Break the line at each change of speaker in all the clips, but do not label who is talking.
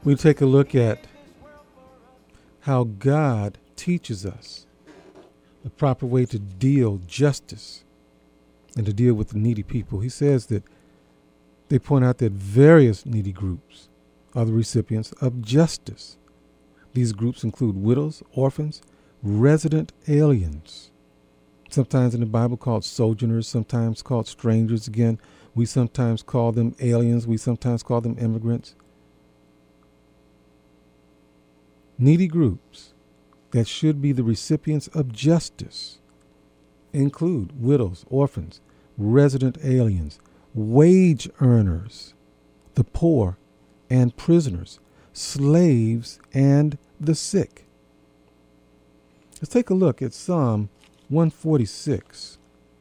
We take a look at how God teaches us the proper way to deal justice and to deal with the needy people. He says that they point out that various needy groups are the recipients of justice. These groups include widows, orphans, resident aliens, sometimes in the Bible called sojourners, sometimes called strangers. Again, we sometimes call them aliens, we sometimes call them immigrants. Needy groups that should be the recipients of justice include widows, orphans, resident aliens, wage earners, the poor and prisoners, slaves, and the sick. Let's take a look at Psalm 146.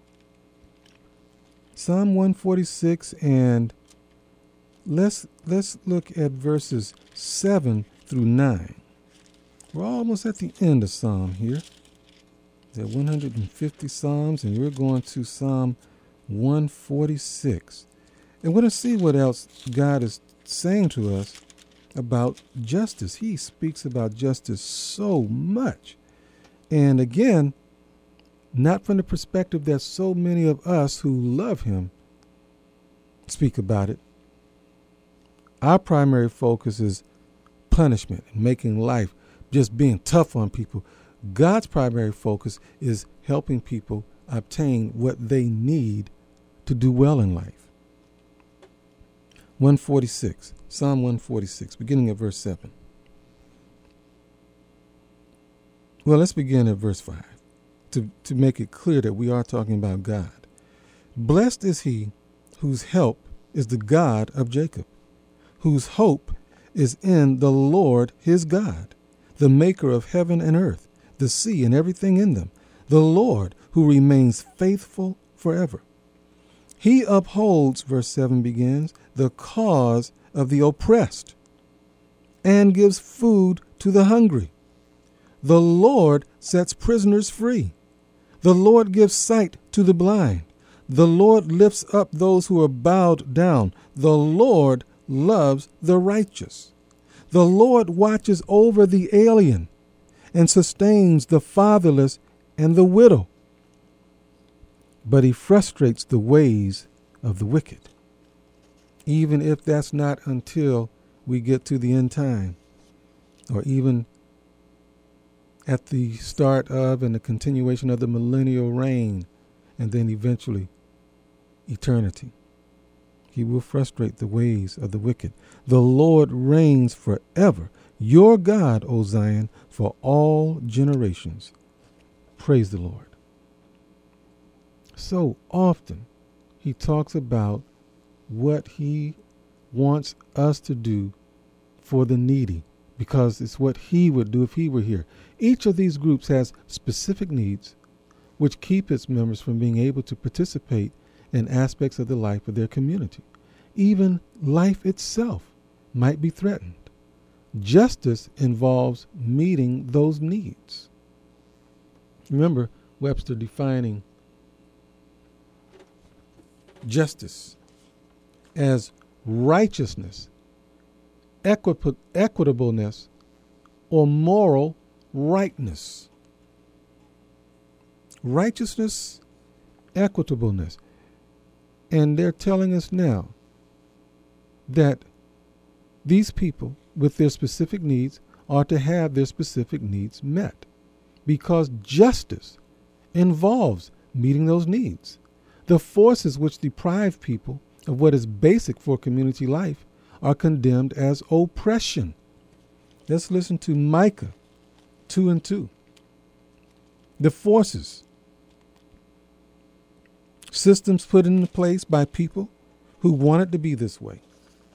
Psalm 146, and let's look at verses 7 through 9. We're almost at the end of Psalm here. There are 150 Psalms, and we're going to Psalm 146. And we're going to see what else God is saying to us about justice. He speaks about justice so much. And again, not from the perspective that so many of us who love him speak about it. Our primary focus is punishment and making life, just being tough on people. God's primary focus is helping people obtain what they need to do well in life. 146, Psalm 146, beginning at verse 7. Well, let's begin at verse 5 to make it clear that we are talking about God. Blessed is he whose help is the God of Jacob, whose hope is in the Lord his God, the maker of heaven and earth, the sea and everything in them, the Lord who remains faithful forever. He upholds, verse 7 begins, the cause of the oppressed and gives food to the hungry. The Lord sets prisoners free. The Lord gives sight to the blind. The Lord lifts up those who are bowed down. The Lord loves the righteous. The Lord watches over the alien and sustains the fatherless and the widow. But he frustrates the ways of the wicked, even if that's not until we get to the end time, or even at the start of and the continuation of the millennial reign, and then eventually eternity. He will frustrate the ways of the wicked. The Lord reigns forever. Your God, O Zion, for all generations. Praise the Lord. So often he talks about what he wants us to do for the needy, because it's what he would do if he were here. Each of these groups has specific needs which keep its members from being able to participate in aspects of the life of their community. Even life itself might be threatened. Justice involves meeting those needs. Remember Webster defining justice as righteousness, equitableness, or moral rightness. Righteousness, equitableness. And they're telling us now that these people with their specific needs are to have their specific needs met, because justice involves meeting those needs. The forces which deprive people of what is basic for community life are condemned as oppression. Let's listen to Micah 2:2. The forces, systems put into place by people who want it to be this way.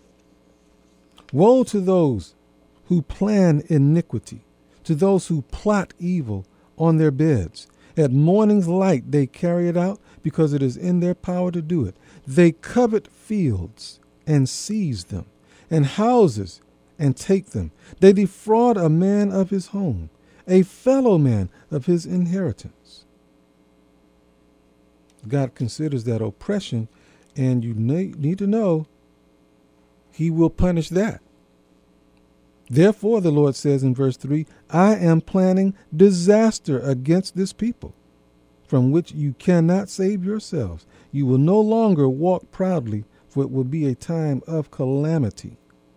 Woe to those who plan iniquity, to those who plot evil on their beds. At morning's light they carry it out, because it is in their power to do it. They covet fields and seize them, and houses and take them. They defraud a man of his home, a fellow man of his inheritance. God considers that oppression, and you need to know he will punish that. Therefore, the Lord says in verse 3, I am planning disaster against this people, from which you cannot save yourselves. You will no longer walk proudly, for it will be a time of calamity.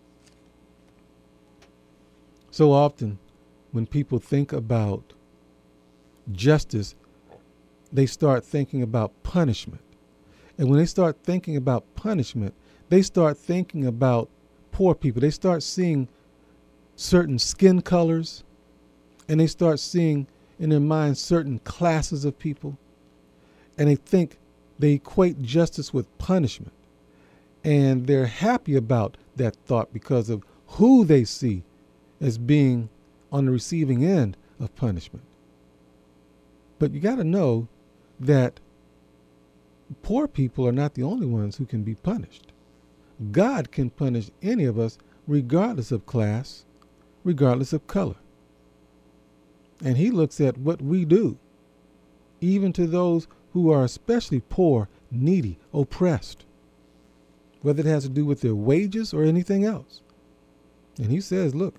So often, when people think about justice, they start thinking about punishment. And when they start thinking about punishment, they start thinking about poor people. They start seeing certain skin colors, and they start seeing in their minds certain classes of people, and they equate justice with punishment. And they're happy about that thought because of who they see as being on the receiving end of punishment. But you got to know that poor people are not the only ones who can be punished. God can punish any of us regardless of class, regardless of color. And he looks at what we do, even to those who are especially poor, needy, oppressed, whether it has to do with their wages or anything else. And he says, look,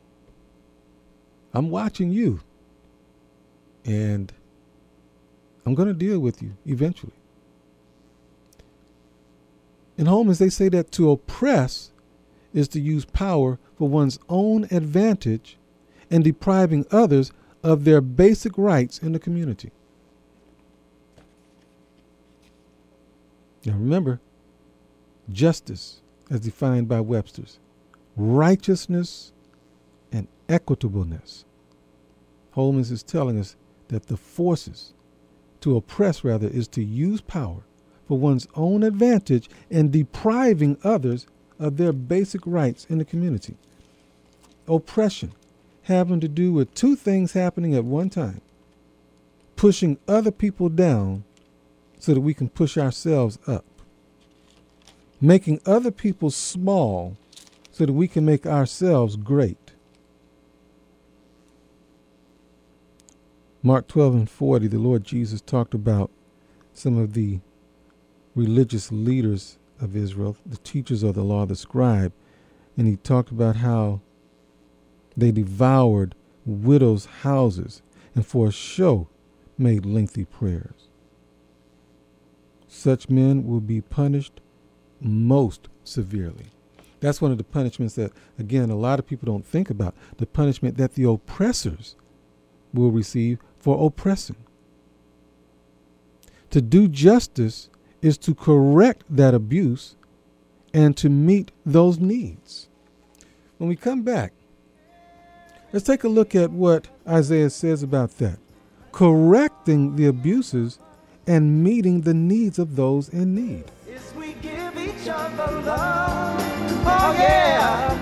I'm watching you, and I'm going to deal with you eventually. In Holman's, they say that to oppress is to use power for one's own advantage and depriving others of their basic rights in the community. Now remember, justice, as defined by Webster's, righteousness and equitableness. Holman's is telling us that the forces to oppress, rather, is to use power for one's own advantage and depriving others of their basic rights in the community. Oppression having to do with two things happening at one time: pushing other people down so that we can push ourselves up, making other people small so that we can make ourselves great. Mark 12:40, the Lord Jesus talked about some of the religious leaders of Israel, the teachers of the law, the scribe, and he talked about how they devoured widows' houses and for a show made lengthy prayers. Such men will be punished most severely. That's one of the punishments that, again, a lot of people don't think about, the punishment that the oppressors will receive for oppressing. To do justice is to correct that abuse and to meet those needs. When we come back, let's take a look at what Isaiah says about that. Correcting the abuses and meeting the needs of those in need.
Is we give each other love. Oh yeah.